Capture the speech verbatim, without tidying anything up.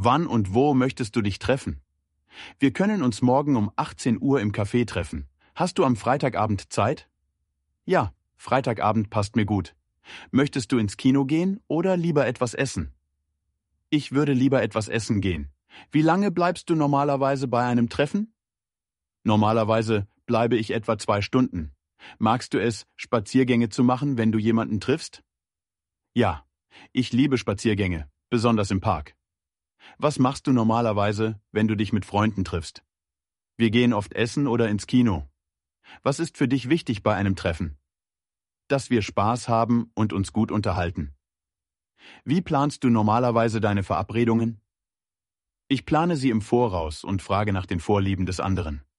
Wann und wo möchtest du dich treffen? Wir können uns morgen um achtzehn Uhr im Café treffen. Hast du am Freitagabend Zeit? Ja, Freitagabend passt mir gut. Möchtest du ins Kino gehen oder lieber etwas essen? Ich würde lieber etwas essen gehen. Wie lange bleibst du normalerweise bei einem Treffen? Normalerweise bleibe ich etwa zwei Stunden. Magst du es, Spaziergänge zu machen, wenn du jemanden triffst? Ja, ich liebe Spaziergänge, besonders im Park. Was machst du normalerweise, wenn du dich mit Freunden triffst? Wir gehen oft essen oder ins Kino. Was ist für dich wichtig bei einem Treffen? Dass wir Spaß haben und uns gut unterhalten. Wie planst du normalerweise deine Verabredungen? Ich plane sie im Voraus und frage nach den Vorlieben des anderen.